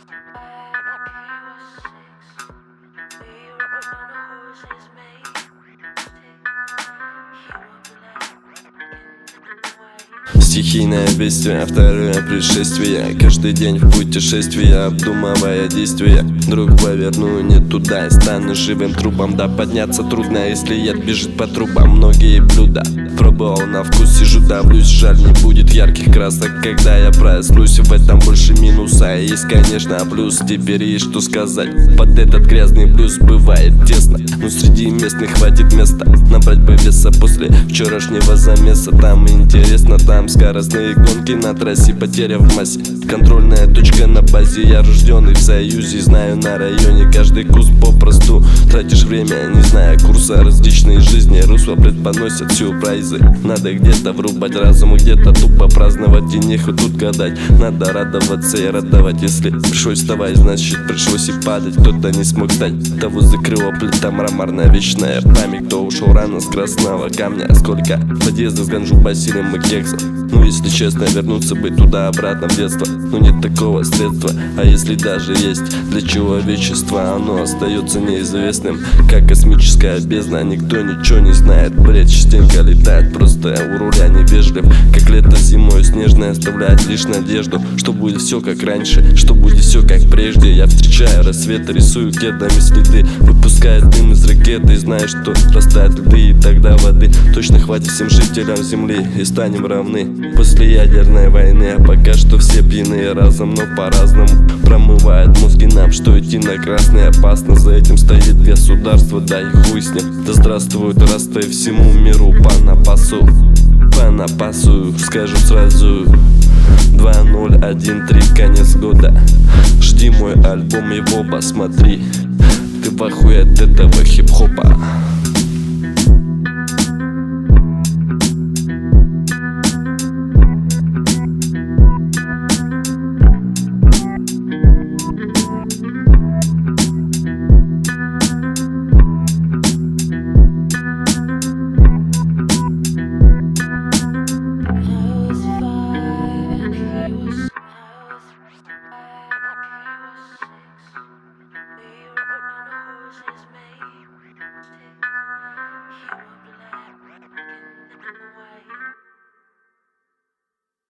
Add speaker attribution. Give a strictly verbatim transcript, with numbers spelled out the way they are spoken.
Speaker 1: Стихийное бедствие, второе пришествие. Каждый день в путешествии, обдумывая действия. Вдруг поверну не туда и стану живым трупом. Да подняться трудно, если яд бежит по трубам. Многие блюда пробовал на вкус, сижу, давлюсь. Жаль, не будет ярких красок, когда я проснусь. В этом больше минуса, есть, конечно, плюс. Теперь есть что сказать, под этот грязный блюз бывает тесно, но среди местных хватит места набрать бы веса после вчерашнего замеса. Там интересно, там скоростные гонки на трассе, потеря в массе, контрольная точка на базе. Я рожденный в союзе, знаю на районе каждый куст попросту. Тратишь время, не зная курса, различные жизни русла предпоносят сюрпризы. Надо где-то врубать разум, где-то тупо праздновать, и нехуй тут гадать. Надо радоваться и радовать, если пришлось вставать, значит пришлось и падать. Кто-то не смог стать, того закрыла плита мраморная, вечная память. Кто ушел рано с красного камня, сколько подъездов с ганджу, басилем и кексов. Ну если честно, вернуться бы туда-обратно в детство, но нет такого средства. А если даже есть, для человечества оно остается неизвестным, как космическая бездна. Никто ничего не знает, бред частенько летает, просто у руля невежлив. Как лето зимой снежное оставляет лишь надежду, что будет все как раньше, что будет все как прежде. Я встречаю рассвет, рисую кедами следы, выпускаю дым из ракеты, и знаю, что растают льды, и тогда воды точно хватит всем жителям земли, и станем равны после ядерной войны. А пока что все пьяные разом, но по-разному промывают мозги нам, что идти на красный опасно. За этим стоит государство, да и хуй с ним. Да здравствует Раста и всему миру по напасу, по напасу, скажу сразу. Два ноль один три, конец года. Жди мой альбом, его посмотри. Ты в ахуе от этого хип-хопа.